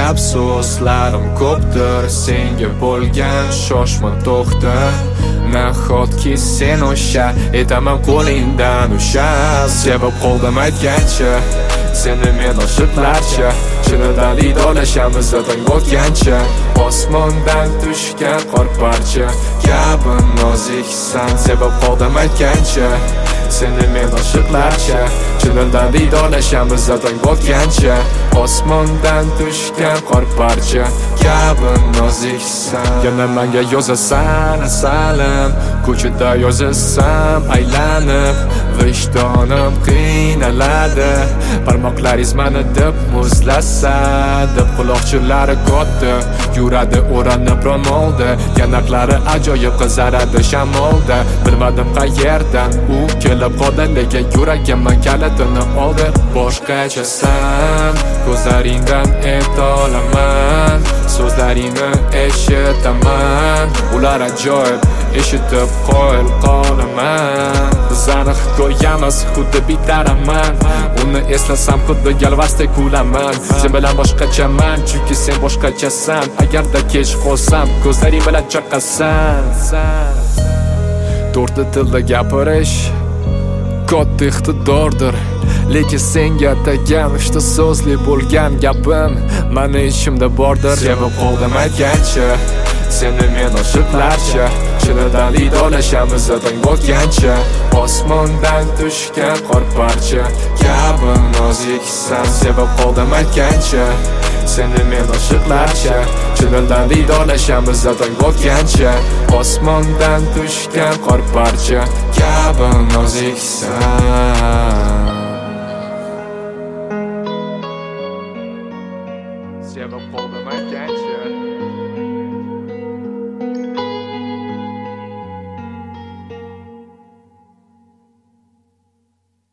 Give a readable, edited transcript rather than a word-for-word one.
gap so'zlarim ko'pdir. Senga bo'lgan shoshma to'xta. Nahotki sen o'sha etaman qo'lingdan usha. Sevib qoldim aytgancha, seni men oshiqlarcha. Chindan vidolashamiz otang o'tgancha. Osmondan tushgan qor parcha kabi noziksan. Sevib qoldim aytgancha, seni men oshiqlarcha. Chindan vidolashamiz otang o'tgancha. Osmondan tushgan qor parcha kabi noziksan. Yana menga yozasan asalim, ko'chada yozasan aylanib. Vijdonim qiynaladi, barmoqlaringiz meni deb muzlasa. Deb quloqchinlari katta, yuradi o'ranib ro'molda. Yanaqlari ajoyib qizaradi shamolda. Bilmadim qayerdan u kelib qoldi, lekin yuragimning kalitini oldi. Boshqachasan, ko'zlaringdan etolaman, so'zlaringni eshitaman. Ular ajoyib, eshitib qo'yil qolaman. Bizani hikoyamiz xuddi bitaraman. Uni eslasam xuddi galvasdek kulaman. Sen bilan boshqachaman, chunki sen boshqachasan. Agarda kech qolsam, ko'zlaring bilan chaqasan. To'rtta tilda gapirish katta iqtidordir, lekin senga atagan 3 ta so'zli bo'lgan gapim meni ichimda bordir. Sevib qoldim aytgancha, seni men oshiqlarcha. Chindan vidolashamiz otang o'tgancha. Osmondan tushgan qor parcha kabi noziksan. Sevib qoldim aytgancha, seni men oshiqlarcha. Chindan vidolashamiz otang o'tgancha. Osmondan tushgan qor parcha kabi noziksan. Sevib qoldim aytgancha.